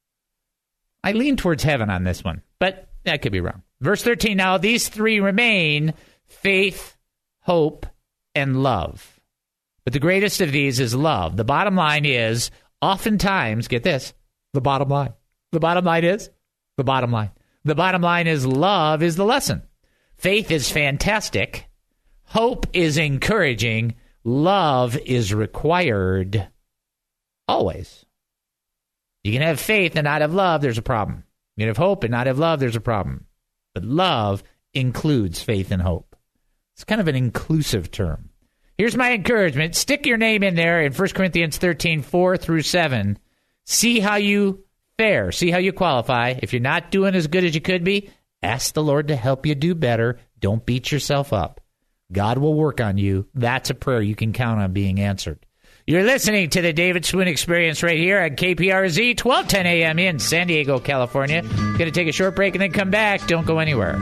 I lean towards heaven on this one, but that could be wrong. Verse thirteen, now these three remain, faith, hope, and love. But the greatest of these is love. The bottom line is, oftentimes, get this, the bottom line. The bottom line is, the bottom line. The bottom line is love is the lesson. Faith is fantastic. Hope is encouraging. Love is required. Always. You can have faith and not have love, there's a problem. You can have hope and not have love, there's a problem. But love includes faith and hope. It's kind of an inclusive term. Here's my encouragement. Stick your name in there in First Corinthians thirteen, four through seven. See how you fare. See how you qualify. If you're not doing as good as you could be, ask the Lord to help you do better. Don't beat yourself up. God will work on you. That's a prayer you can count on being answered. You're listening to the David Spoon Experience right here at K P R Z, twelve ten a.m. in San Diego, California. Going to take a short break and then come back. Don't go anywhere.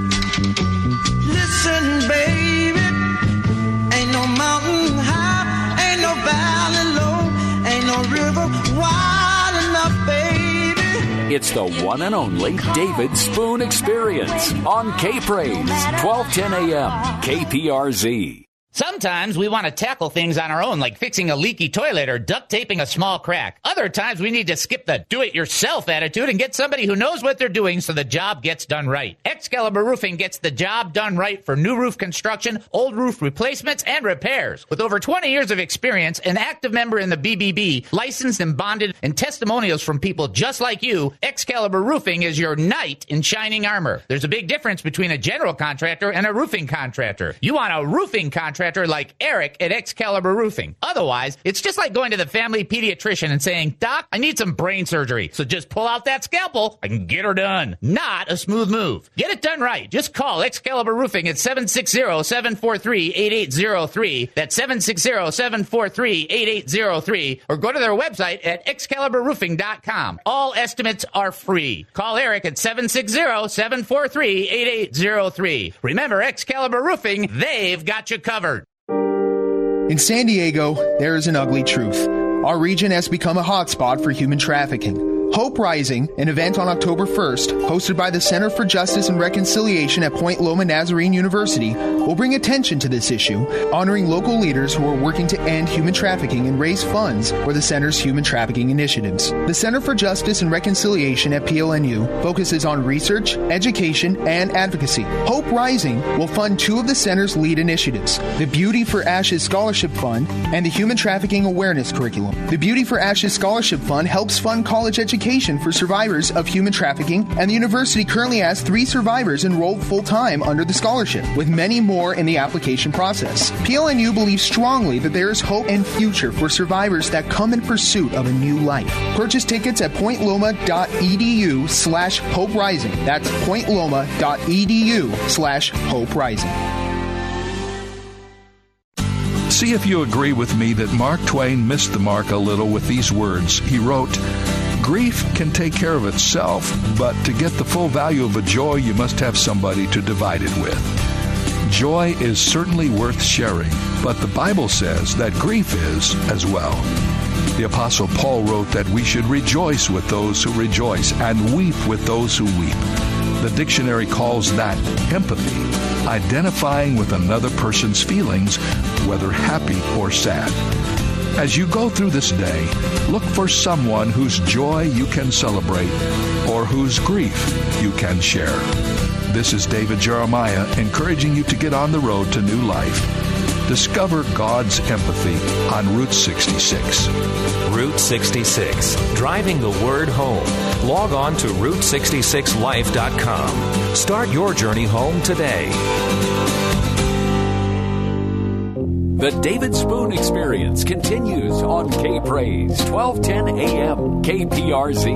Listen, baby, ain't no mountain high, ain't no valley low, ain't no river wide enough, baby. It's the one and only David Spoon Experience on K-Praise, twelve ten a.m. K P R Z. Sometimes we want to tackle things on our own, like fixing a leaky toilet or duct taping a small crack. Other times we need to skip the do-it-yourself attitude and get somebody who knows what they're doing so the job gets done right. Excalibur Roofing gets the job done right for new roof construction, old roof replacements, and repairs. With over twenty years of experience, an active member in the B B B, licensed and bonded, and testimonials from people just like you, Excalibur Roofing is your knight in shining armor. There's a big difference between a general contractor and a roofing contractor. You want a roofing contractor like Eric at Excalibur Roofing. Otherwise, it's just like going to the family pediatrician and saying, Doc, I need some brain surgery, so just pull out that scalpel and get her done. Not a smooth move. Get it done right. Just call Excalibur Roofing at seven six zero, seven four three, eight eight zero three. That's seven six zero, seven four three, eight eight zero three. Or go to their website at excalibur roofing dot com. All estimates are free. Call Eric at seven six zero, seven four three, eight eight zero three. Remember, Excalibur Roofing, they've got you covered. In San Diego, there is an ugly truth. Our region has become a hotspot for human trafficking. Hope Rising, an event on October first, hosted by the Center for Justice and Reconciliation at Point Loma Nazarene University, will bring attention to this issue, honoring local leaders who are working to end human trafficking and raise funds for the Center's human trafficking initiatives. The Center for Justice and Reconciliation at P L N U focuses on research, education, and advocacy. Hope Rising will fund two of the Center's lead initiatives, the Beauty for Ashes Scholarship Fund and the Human Trafficking Awareness Curriculum. The Beauty for Ashes Scholarship Fund helps fund college education for survivors of human trafficking, and the university currently has three survivors enrolled full-time under the scholarship, with many more in the application process. P L N U believes strongly that there is hope and future for survivors that come in pursuit of a new life. Purchase tickets at pointloma.edu slash hope rising. That's pointloma.edu slash hope rising. See if you agree with me that Mark Twain missed the mark a little with these words. He wrote, "Grief can take care of itself, but to get the full value of a joy, you must have somebody to divide it with." Joy is certainly worth sharing, but the Bible says that grief is as well. The Apostle Paul wrote that we should rejoice with those who rejoice and weep with those who weep. The dictionary calls that empathy, identifying with another person's feelings, whether happy or sad. As you go through this day, look for someone whose joy you can celebrate or whose grief you can share. This is David Jeremiah encouraging you to get on the road to new life. Discover God's empathy on Route sixty-six. Route sixty-six, driving the word home. Log on to route sixty-six life dot com. Start your journey home today. The David Spoon Experience continues on K-Praise, twelve ten a.m. K P R Z.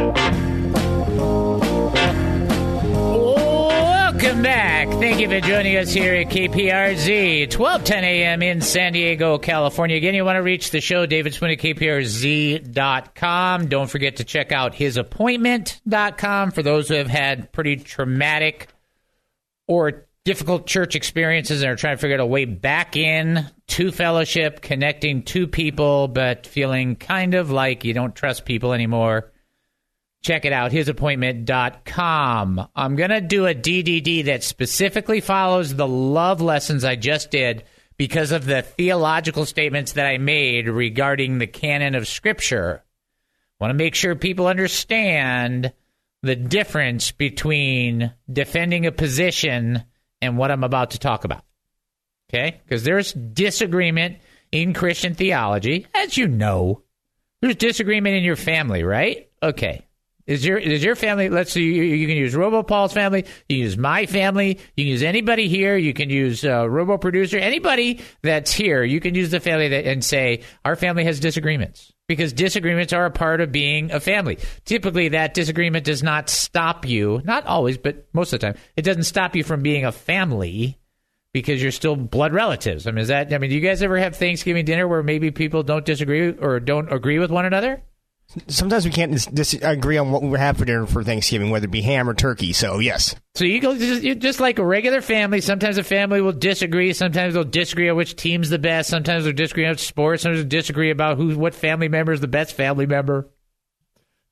Welcome back. Thank you for joining us here at K P R Z, twelve ten a.m. in San Diego, California. Again, you want to reach the show, David Spoon at K P R Z dot com. Don't forget to check out his appointment dot com for those who have had pretty traumatic or difficult church experiences and are trying to figure out a way back in to fellowship, connecting to people, but feeling kind of like you don't trust people anymore. Check it out, his appointment dot com. I'm going to do a D D D that specifically follows the love lessons I just did because of the theological statements that I made regarding the canon of Scripture. I want to make sure people understand the difference between defending a position and what I'm about to talk about. Okay? Because there's disagreement in Christian theology, as you know. There's disagreement in your family, right? Okay. Is your is your family, let's see, you, you can use Robo Paul's family, you can use my family, you can use anybody here, you can use uh, Robo Producer, anybody that's here, you can use the family that, and say, our family has disagreements. Because disagreements are a part of being a family. Typically, that disagreement does not stop you, not always, but most of the time, it doesn't stop you from being a family because you're still blood relatives. I mean, is that, I mean, do you guys ever have Thanksgiving dinner where maybe people don't disagree or don't agree with one another? Sometimes we can't dis- disagree on what we would have for dinner for Thanksgiving, whether it be ham or turkey, so yes. So you go just, you're just like a regular family. Sometimes a family will disagree. Sometimes they'll disagree on which team's the best. Sometimes they'll disagree on sports. Sometimes they'll disagree about who, what family member is the best family member. It's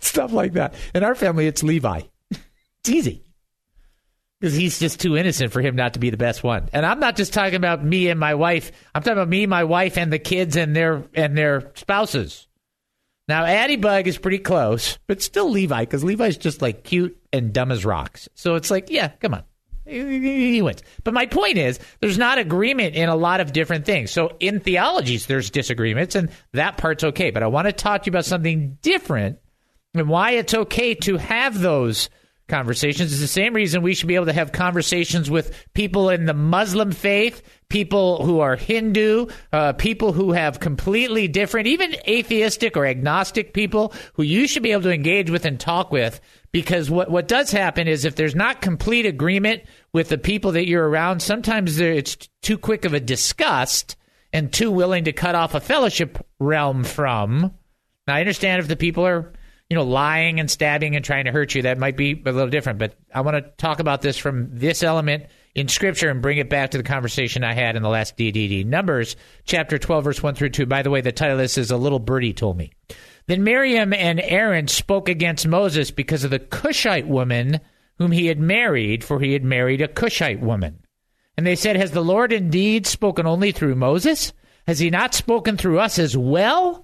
Stuff like that. In our family, it's Levi. It's easy. Because he's just too innocent for him not to be the best one. And I'm not just talking about me and my wife. I'm talking about me, my wife, and the kids and their and their spouses. Now, Addie Bug is pretty close, but still Levi, because Levi's just like cute and dumb as rocks. So it's like, yeah, come on. He wins. But my point is, there's not agreement in a lot of different things. So in theologies, there's disagreements, and that part's okay. But I want to talk to you about something different and why it's okay to have those conversations. Is the same reason we should be able to have conversations with people in the Muslim faith, people who are Hindu, uh, people who have completely different, even atheistic or agnostic people who you should be able to engage with and talk with. Because what, what does happen is if there's not complete agreement with the people that you're around, sometimes it's too quick of a disgust and too willing to cut off a fellowship realm from. Now, I understand if the people are, you know, lying and stabbing and trying to hurt you, that might be a little different. But I want to talk about this from this element in Scripture and bring it back to the conversation I had in the last D D D. Numbers chapter twelve, verse one through two. By the way, the title of this is A Little Birdie Told Me. Then Miriam and Aaron spoke against Moses because of the Cushite woman whom he had married, for he had married a Cushite woman. And they said, has the Lord indeed spoken only through Moses? Has he not spoken through us as well?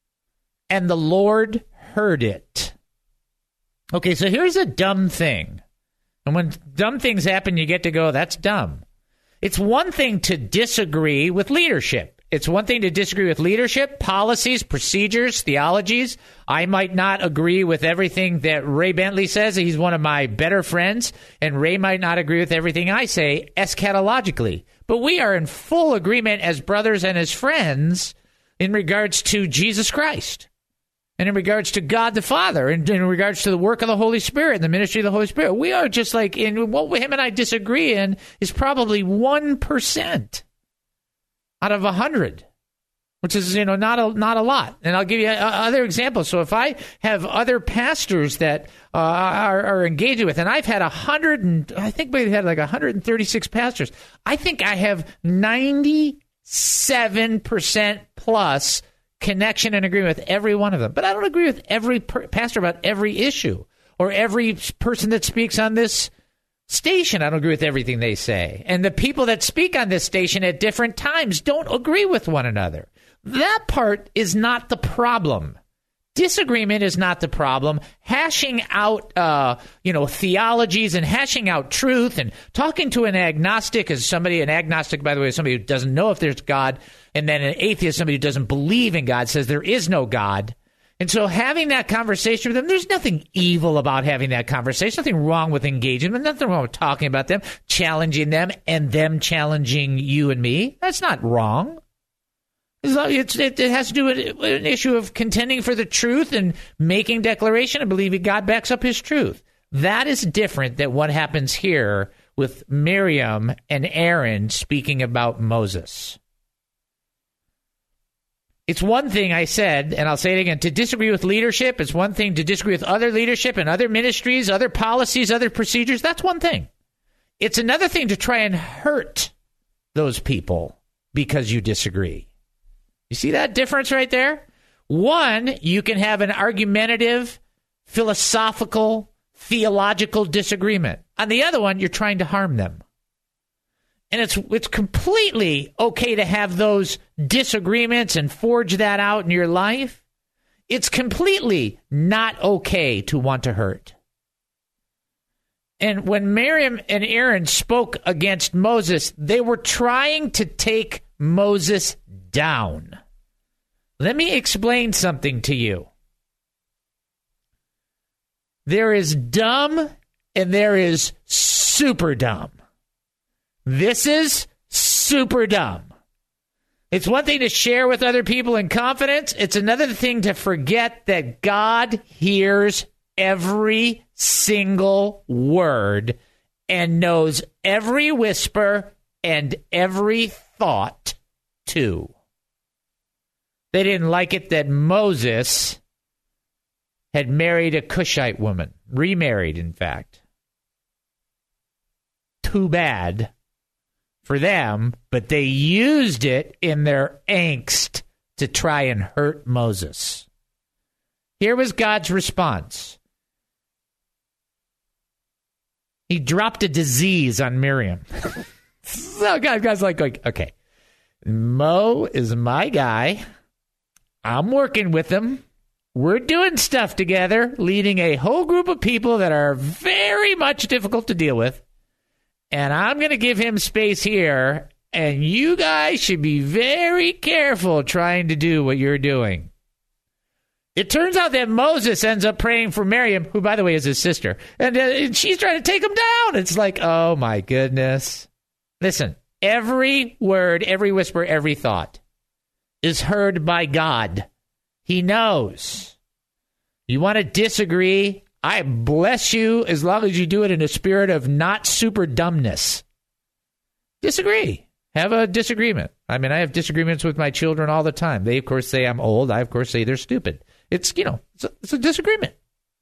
And the Lord heard it. Okay, so here's a dumb thing. And when dumb things happen, you get to go, that's dumb. It's one thing to disagree with leadership. It's one thing to disagree with leadership, policies, procedures, theologies. I might not agree with everything that Ray Bentley says. He's one of my better friends. And Ray might not agree with everything I say eschatologically. But we are in full agreement as brothers and as friends in regards to Jesus Christ. And in regards to God the Father, and in regards to the work of the Holy Spirit and the ministry of the Holy Spirit, we are just like, in what him and I disagree in is probably one percent out of one hundred, which is, you know, not a, not a lot. And I'll give you other examples. So if I have other pastors that uh, are, are engaging with, and I've had one hundred, and I think we had like one hundred thirty-six pastors, I think I have ninety-seven percent plus connection and agreement with every one of them. But I don't agree with every per- pastor about every issue or every person that speaks on this station. I don't agree with everything they say. And the people that speak on this station at different times don't agree with one another. That part is not the problem. Disagreement is not the problem. Hashing out, uh, you know, theologies and hashing out truth and talking to an agnostic as somebody, an agnostic, by the way, is somebody who doesn't know if there's God, and then an atheist, somebody who doesn't believe in God, says there is no God. And so having that conversation with them, there's nothing evil about having that conversation, nothing wrong with engaging them, nothing wrong with talking about them, challenging them, and them challenging you and me. That's not wrong. It's, it, it has to do with an issue of contending for the truth and making declaration and believing God backs up his truth. That is different than what happens here with Miriam and Aaron speaking about Moses. It's one thing, I said, and I'll say it again, to disagree with leadership. It's one thing to disagree with other leadership and other ministries, other policies, other procedures. That's one thing. It's another thing to try and hurt those people because you disagree. You see that difference right there? One, you can have an argumentative, philosophical, theological disagreement. On the other one, you're trying to harm them. And it's it's completely okay to have those disagreements and forge that out in your life. It's completely not okay to want to hurt. And when Miriam and Aaron spoke against Moses, they were trying to take Moses down. Let me explain something to you. There is dumb and there is super dumb. This is super dumb. It's one thing to share with other people in confidence. It's another thing to forget that God hears every single word and knows every whisper and every thought too. They didn't like it that Moses had married a Cushite woman, remarried, in fact. Too bad for them, but they used it in their angst to try and hurt Moses. Here was God's response. He dropped a disease on Miriam. So God, God's like, like, okay, Mo is my guy. I'm working with him. We're doing stuff together, leading a whole group of people that are very much difficult to deal with. And I'm going to give him space here. And you guys should be very careful trying to do what you're doing. It turns out that Moses ends up praying for Miriam, who, by the way, is his sister. And, uh, and she's trying to take him down. It's like, oh, my goodness. Listen, every word, every whisper, every thought is heard by God. He knows. You want to disagree? I bless you as long as you do it in a spirit of not super dumbness. Disagree. Have a disagreement. I mean, I have disagreements with my children all the time. They, of course, say I'm old. I, of course, say they're stupid. It's, you know, it's a, it's a disagreement.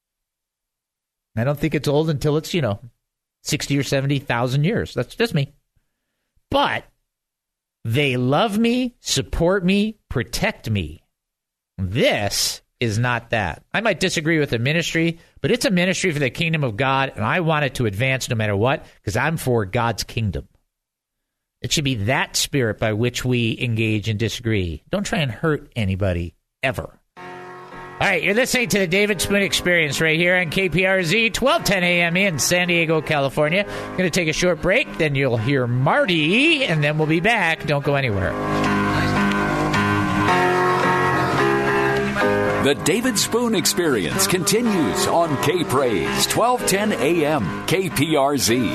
I don't think it's old until it's, you know, sixty or seventy thousand years. That's just me. But they love me, support me, protect me. This is not that. I might disagree with the ministry, but it's a ministry for the kingdom of God, and I want it to advance no matter what, because I'm for God's kingdom. It should be that spirit by which we engage and disagree. Don't try and hurt anybody, ever. All right, you're listening to the David Spoon Experience right here on K P R Z, twelve ten a.m. in San Diego, California. Going to take a short break, then you'll hear Marty, and then we'll be back. Don't go anywhere. The David Spoon Experience continues on K-Praise, twelve ten a.m. K P R Z.